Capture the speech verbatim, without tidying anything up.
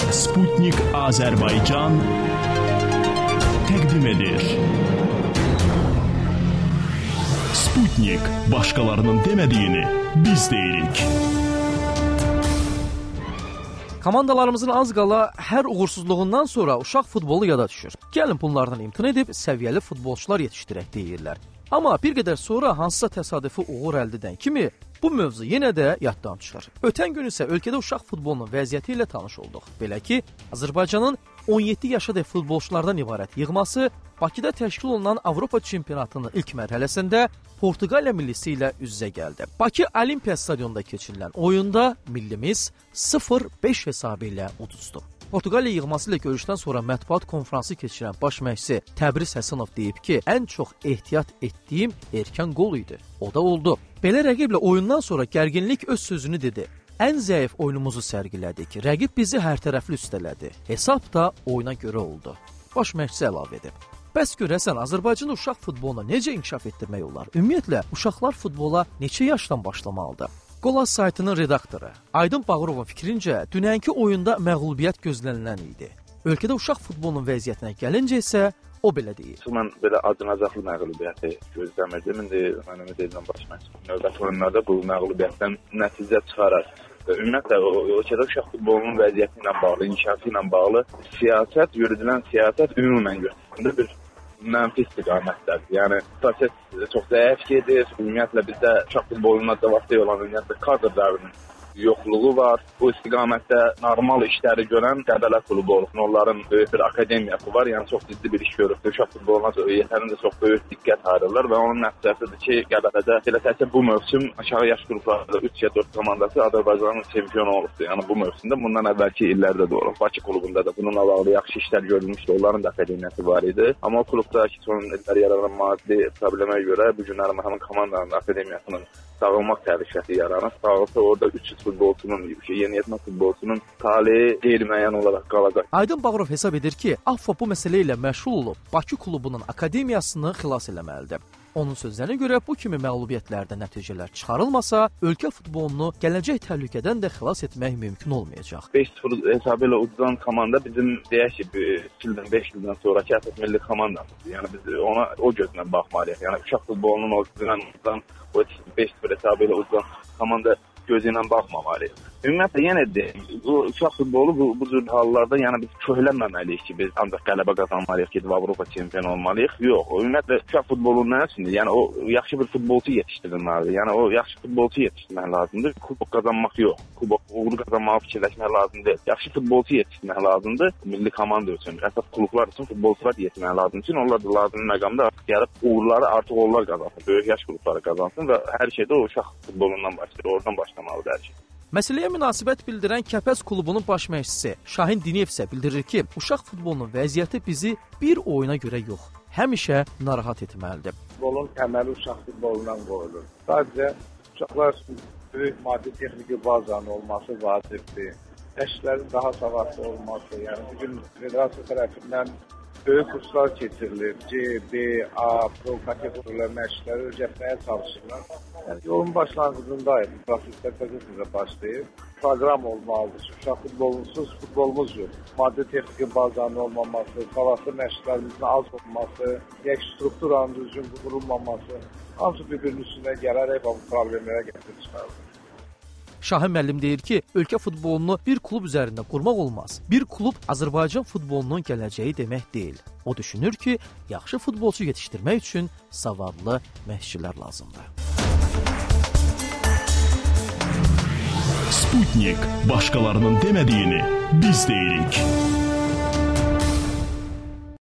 Sputnik Azərbaycan təqdim edir. Sputnik, başqalarının demədiyini biz deyirik. Komandalarımızın az qala hər uğursuzluğundan sonra uşaq futbolu yada düşür. Gəlin bunlardan imtina edib səviyyəli futbolçular yetişdirək deyirlər. Amma bir qədər sonra hansısa təsadüfi uğur əldə edən kimi bu mövzu yenə də yaddan çıxır. Ötən gün isə ölkədə uşaq futbolunun vəziyyəti ilə tanış olduq. Belə ki, Azərbaycanın on yeddi yaşadək futbolçulardan ibarət yığması Bakıda təşkil olunan Avropa çempionatının ilk mərhələsində Portuqaliya millisi ilə üz-üzə gəldi. Bakı Olimpiya stadionunda keçirilən oyunda millimiz sıfır beş hesabı ilə uduzdu. Portuqaliya yığması ilə görüşdən sonra mətbuat konfransı keçirən baş məşqçi Təbriz Həsənov deyib ki, ən çox ehtiyat etdiyim erkən qol idi. O da oldu. Belə rəqiblə oyundan sonra gərginlik öz sözünü dedi. Ən zəif oyunumuzu sərgilədik. Rəqib bizi hərtərəfli üstələdi. Hesab da oyuna görə oldu. Baş məşqçi əlavə edib. Bəs görəsən, Azərbaycan uşaq futboluna necə inkişaf etdirmək olar? Ümumiyyətlə, uşaqlar futbola neçə yaşdan başlamalıdır? Qolas saytının redaktoru Aydın Bağırovun fikrincə, dünənki oyunda məğlubiyyət gözlənilən idi. Ölkədə uşaq futbolunun vəziyyətinə gəlincə isə o belə deyir. Mən belə acınacaqlı məğlubiyyəti gözləmirdim. İndi mənim deyilən baş məşqçi növbəti oyunlarda bu məğlubiyyətdən nəticə çıxarar. Ümumiyyətlə, ölkədə uşaq futbolunun vəziyyəti ilə bağlı, inkişafı ilə bağlı siyasət, yürüdülən siyasət ümumən göstərində bir mənfi istiqamətlərdir. Yəni, proses çox zəif gedir. Ümumiyyətlə, bizdə uşaq futboluna cavabdeh olan ümumiyyətlə kadrlarının yoxluğu var. Bu istiqamətdə normal işləri görən Qəbələ klubu olub. Onların böyük bir akademiyası var. Yəni, çox ciddi bir iş görüb. Uşaq futboluna yetərin də çox böyük diqqət ayırırlar və onun nəticəsidir ki, Qəbələdə elə təkcə bu mövsüm aşağı yaş qruplarında üç ya dörd komandası Azərbaycanın çempionu olubdur. Yəni, bu mövsümdə bundan əvvəlki illərdə də olub. Bakı klubunda da bununla bağlı yaxşı işlər görülmüşdü. Onların da akademiyası var idi. Amma o klubda ki, son illər yaranan maddi problemə görə bu günlərin həmin komandanın akademiyasının dağılmaq təhlükəsi yaranır. Dağılsa orada üç yüz futbolçunun, yeniyetmə futbolçunun taleyi qeyri-müəyyən olaraq qalacaq. Aydın Bağırov hesab edir ki, AFFA bu məsələ ilə məşğul olub Bakı klubunun akademiyasını xilas eləməlidir. Onun sözlərinə görə bu kimi məğlubiyyətlərdə nəticələr çıxarılmasa, ölkə futbolunu gələcək təhlükədən də xilas etmək mümkün olmayacaq. beş sıfır hesabı ilə uduzan komanda bizim deyək ki, üç ildən beş ildən sonraki əsas milli komandamızdır. Yəni biz ona o gözlə baxmalıyıq. Yəni uşaq futbolunun o uduzan, o beş sıfır hesabı ilə uduzan komanda gözü ilə baxmamalıyıq. Ümumiyyətlə, yenə deyim, bu uşaq futbolu bu, bu cür hallarda yəni biz köhlənməməliyik ki, biz ancaq qələbə qazanmalıyıq, gedib Avropa çempionu olmalıyıq. Yox, ümumiyyətlə, uşaq futbolunun nə üçündür? Yəni o yaxşı bir futbolçu yetişdirilməlidir. Yəni o yaxşı futbolçu yetişdirmək lazımdır. Kubok qazanmaq yox. Kubok uğur qazanmağı fikirləşmək lazım deyil. Yaxşı futbolçu yetişdirmək lazımdır. Milli komanda üçün, əsas klublar üçün futbolçular yetişdirmək lazımdır. Üçün onlar da lazım məqamda artıq gəlib uğurları artıq onlar qazansın. Böyük yaş qrupları qazansın və hər şeydə o uşaq futbolundan başlayır. Oradan başlamalıdır hər şey. Məsələyə münasibət bildirən Kəpəz klubunun baş məşqçisi Şahin Diniyev isə bildirir ki, uşaq futbolunun vəziyyəti bizi bir oyuna görə yox, həmişə narahat etməlidir. Futbolun təməli uşaq futbolundan qoyulur. Sadəcə uşaqlar üçün böyük maddi texniki bazanın olması vacibdir. Məşqçilərin daha savadlı olması, yəni bugün federasiya tərəfindən böyük kurslar keçirilir. C, B, A, Pro kateqoriyalar məşqçiləri öyrətməyə çalışırlar. Yəni, yolun başlanğıcındayım. Proseslər təzə-təzə başlayır. Proqram olmalıdır. Uşaq futbolunsuz futbolumuz yox. Maddi texniki bazanın olmaması, savadlı məşqçilərimizin az olması, yək strukturanın düzgün qurulmaması, hamısı bir-birinin üstünə gələrək bu problemlərə gətirib çıxardır. Şahin müəllim deyir ki, ölkə futbolunu bir klub üzərində qurmaq olmaz. Bir klub Azərbaycan futbolunun gələcəyi demək deyil. O düşünür ki, yaxşı futbolçu yetişdirmək üçün savadlı məşqçilər lazımdır. Sputnik, başqalarının demədiyini biz deyirik.